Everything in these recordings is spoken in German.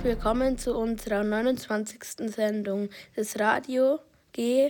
willkommen zu unserer 29. Sendung des Radio GSW.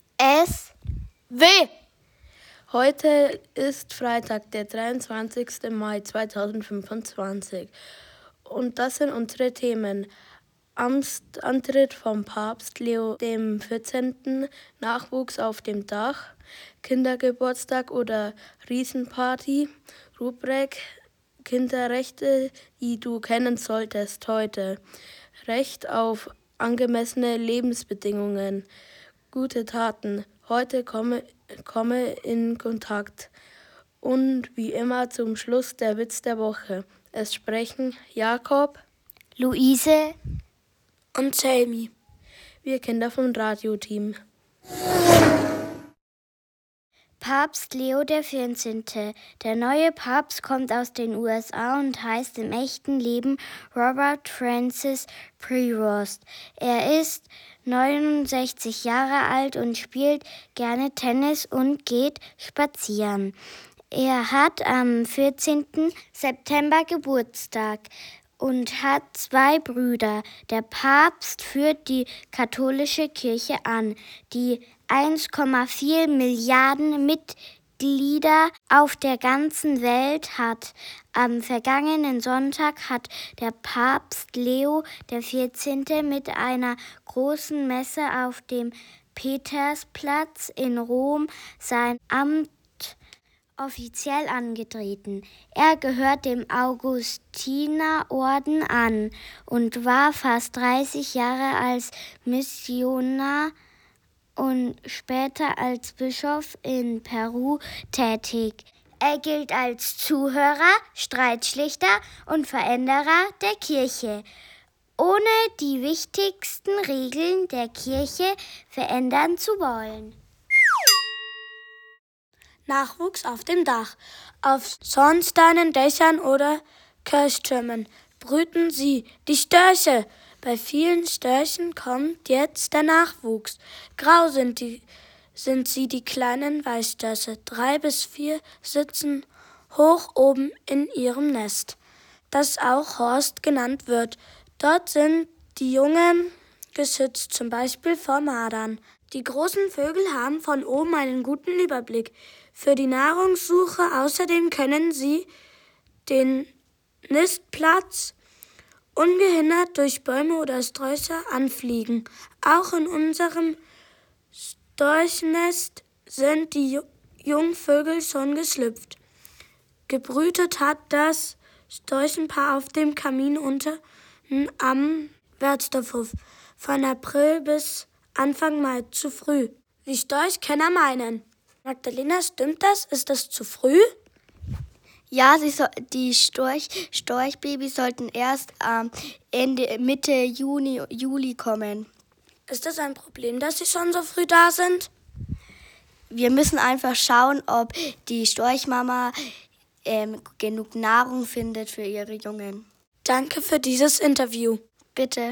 Heute ist Freitag, der 23. Mai 2025 und das sind unsere Themen. Amtsantritt vom Papst Leo XIV., Nachwuchs auf dem Dach, Kindergeburtstag oder Riesenparty, Rubrik Kinderrechte, die du kennen solltest heute, Recht auf angemessene Lebensbedingungen, gute Taten, heute komme in Kontakt und wie immer zum Schluss der Witz der Woche. Es sprechen Jakob, Luise und Selmi. Wir Kinder vom Radioteam. Papst Leo XIV. Der neue Papst kommt aus den USA und heißt im echten Leben Robert Francis Prevost. Er ist 69 Jahre alt und spielt gerne Tennis und geht spazieren. Er hat am 14. September Geburtstag und hat 2 Brüder. Der Papst führt die katholische Kirche an, die 1,4 Milliarden Mitglieder auf der ganzen Welt hat. Am vergangenen Sonntag hat der Papst Leo XIV. Mit einer großen Messe auf dem Petersplatz in Rom sein Amt offiziell angetreten. Er gehört dem Augustinerorden an und war fast 30 Jahre als Missionar und später als Bischof in Peru tätig. Er gilt als Zuhörer, Streitschlichter und Veränderer der Kirche, ohne die wichtigsten Regeln der Kirche verändern zu wollen. Nachwuchs auf dem Dach. Auf Schornsteinen, Dächern oder Kirchtürmen brüten sie, die Störche. Bei vielen Störchen kommt jetzt der Nachwuchs. Grau sind sie, die kleinen Weißstörche. 3 bis 4 sitzen hoch oben in ihrem Nest, das auch Horst genannt wird. Dort sind die Jungen geschützt, zum Beispiel vor Mardern. Die großen Vögel haben von oben einen guten Überblick für die Nahrungssuche. Außerdem können sie den Nistplatz ungehindert durch Bäume oder Sträucher anfliegen. Auch in unserem Storchnest sind die Jungvögel schon geschlüpft. Gebrütet hat das Storchenpaar auf dem Kamin unten am Wärtstorfhof von April bis Anfang Mai, zu früh, wie Storchkenner meinen. Magdalena, stimmt das? Ist das zu früh? Ja, die Storchbabys sollten erst Mitte Juli kommen. Ist das ein Problem, dass sie schon so früh da sind? Wir müssen einfach schauen, ob die Storchmama genug Nahrung findet für ihre Jungen. Danke für dieses Interview. Bitte.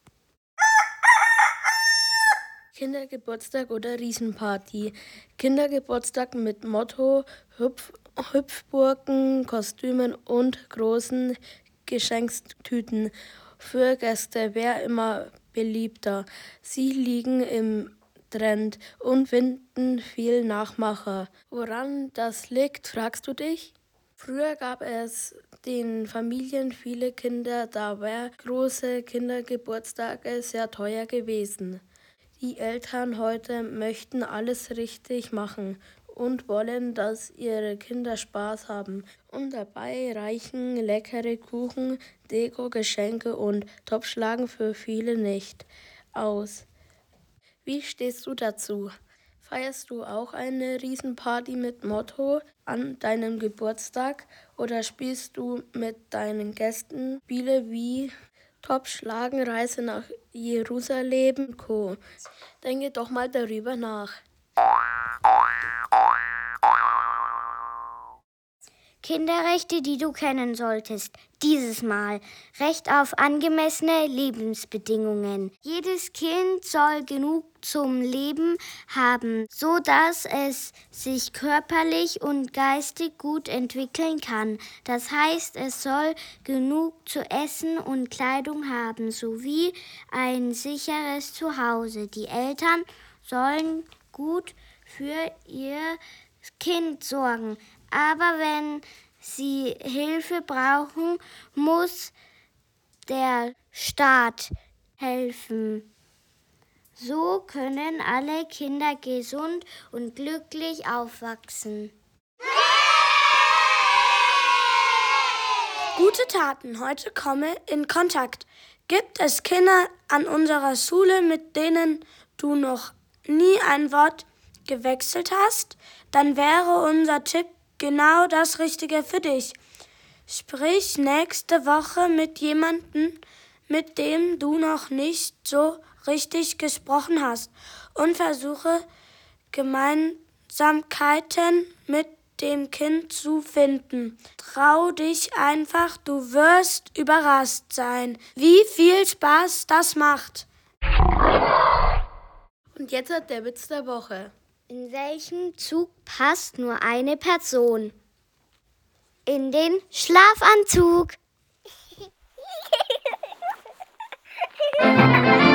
Kindergeburtstag oder Riesenparty. Kindergeburtstag mit Motto, Hüpfburgen, Kostümen und großen Geschenkstüten für Gäste. Wer immer beliebter. Sie liegen im Trend und finden viel Nachmacher. Woran das liegt, fragst du dich? Früher gab es den Familien viele Kinder, da wären große Kindergeburtstage sehr teuer gewesen. Die Eltern heute möchten alles richtig machen und wollen, dass ihre Kinder Spaß haben. Und dabei reichen leckere Kuchen, Deko, Geschenke und Topfschlagen für viele nicht aus. Wie stehst du dazu? Feierst du auch eine Riesenparty mit Motto an deinem Geburtstag oder spielst du mit deinen Gästen Spiele wie Topfschlagen, Reise nach Jerusalem, Co. Denke doch mal darüber nach. Kinderrechte, die du kennen solltest. Dieses Mal Recht auf angemessene Lebensbedingungen. Jedes Kind soll genug zum Leben haben, so dass es sich körperlich und geistig gut entwickeln kann. Das heißt, es soll genug zu essen und Kleidung haben, sowie ein sicheres Zuhause. Die Eltern sollen gut für ihr Kind sorgen. Aber wenn sie Hilfe brauchen, muss der Staat helfen. So können alle Kinder gesund und glücklich aufwachsen. Gute Taten. Heute komme in Kontakt. Gibt es Kinder an unserer Schule, mit denen du noch nie ein Wort gewechselt hast? Dann wäre unser Tipp genau das Richtige für dich. Sprich nächste Woche mit jemandem, mit dem du noch nicht so richtig gesprochen hast, und versuche Gemeinsamkeiten mit dem Kind zu finden. Trau dich einfach, du wirst überrascht sein, wie viel Spaß das macht. Und jetzt hat der Witz der Woche. In welchen Zug passt nur eine Person? In den Schlafanzug.